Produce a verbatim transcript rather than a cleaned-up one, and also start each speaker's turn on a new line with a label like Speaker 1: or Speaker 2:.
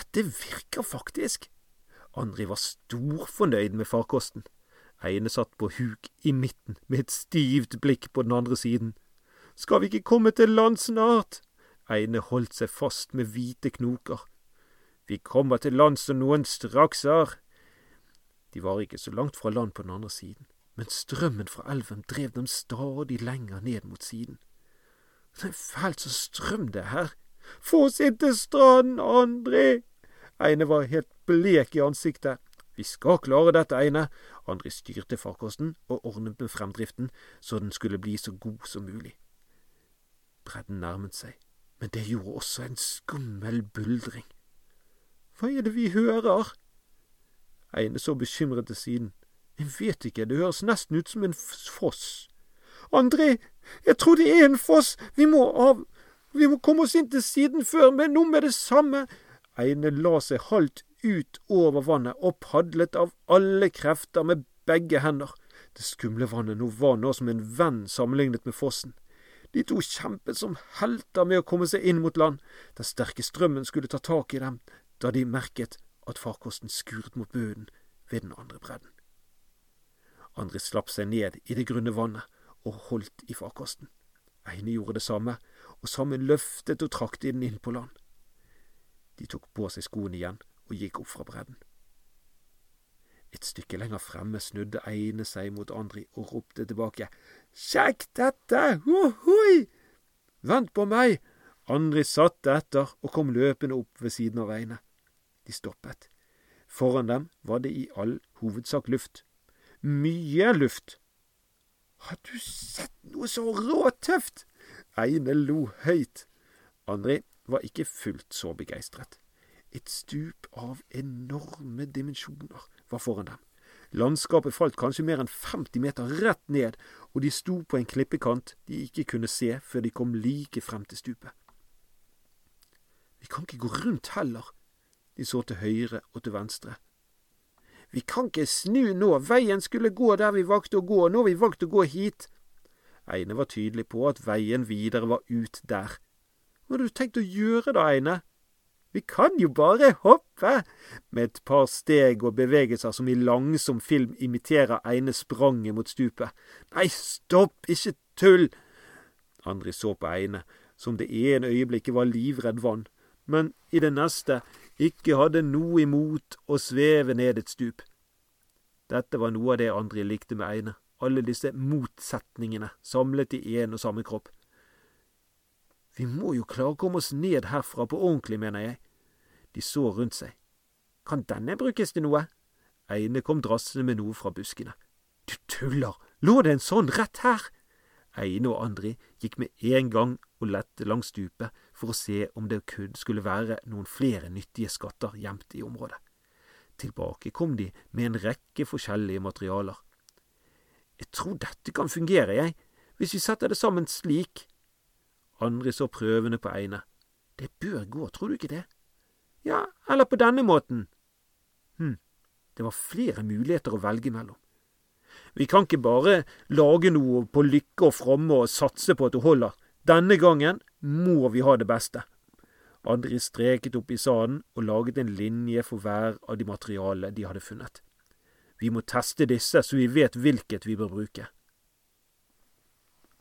Speaker 1: dette virker faktisk. André var storfornøyd med farkosten. Eine satt på huk i midten med et stivt blikk på den andre siden. Skal vi ikke komme til land snart? Eine holdt seg fast med hvite knoker. Vi kommer til land som noen straks har. De var ikke så langt fra land på den andre siden, men strømmen fra elven drev dem stadig lenger ned mot siden. Det er fælt så strøm det her. Få oss inn til stranden, André! Eine var helt blek i ansiktet. Vi skal klare dette, Eine. André styrte farkosten og ordnet med fremdriften, så den skulle bli så god som mulig. Bredden nærmet seg, men det gjorde også en skummel buldring. Hva er det vi hører? Eine så bekymret til siden. Jeg vet ikke, det høres nesten ut som en foss. André, jeg tror det er en foss. Vi må av... Vi må komme oss inn til siden før, men nå med det samme. Eine la seg halvt ut over vannet og padlet av alle krefter med begge hender. Det skumle vannet nå var nå som en venn sammenlignet med fossen. De to kjempet som helter med å komme seg inn mot land. Den sterke strømmen skulle ta tak i dem, da de merket at farkosten skuret mot bøden ved den andre bredden. André slapp seg ned i det grunne vannet og holdt i farkosten. Eine gjorde det samme, og sammen løftet og trakk de den inn på land. De tok på seg skoene igjen og gikk opp fra bredden. Et stykke lenger fremme snudde Eine seg mot André og ropte tilbake. «Sjekk dette! Hohoi!» «Vent på meg!» André satte etter og kom løpende opp ved siden av Eine. De stoppet. Foran dem var det i all hovedsak luft. Mye luft. «Har du sett noe så råtøft?» Eine lo høyt. André var ikke fullt så begeistret. Et stup av enorme dimensjoner var foran dem. Landskapet falt kanskje mer enn femti meter rett ned, og de sto på en klippekant de ikke kunne se før de kom like frem til stupet. Vi kan ikke gå rundt heller. De så til høyre og til venstre. Vi kan ikke snu nå, veien skulle gå der vi valgte å gå, og nå har vi valgt å gå hit. Eine var tydelig på at veien videre var ut der. Hva har du tenkt å gjøre da, Eine? Vi kan jo bare hoppe! Med et par steg og bevegelser som i langsom film imiterer Eine spranget mot stupet. Nei, stopp, ikke tull! André så på Eine, som det ene øyeblikket var livredd vann, men i det neste ikke hadde noe imot å sveve ned et stup. Dette var noe av det André likte med Eine, alle disse motsetningene samlet i en og samme kropp. Vi må jo klare å komme oss ned herfra på ordentlig, mener jeg. De så rundt seg. Kan denne brukes til noe? Eine kom drassende med noe fra buskene. Du tuller! Lå det en sånn rett her? Eine og André gikk med en gang og lette langs stupet for å se om det skulle være noen flere nyttige skatter gjemt i området. Tilbake kom de med en rekke forskjellige materialer. Jeg tror dette kan fungere, jeg, hvis vi setter det sammen slik. André så prøvende på Eine. Det bør gå, tror du ikke det? Ja, eller på denne måten. Hm, det var flere muligheter å velge mellom. Vi kan ikke bare lage noe på lykke og fromme og satse på at det holder. Denne gangen må vi ha det beste. André streket opp i sanden og laget en linje for hver av de materialene de hadde funnet. Vi må teste disse så vi vet hvilket vi bør bruke.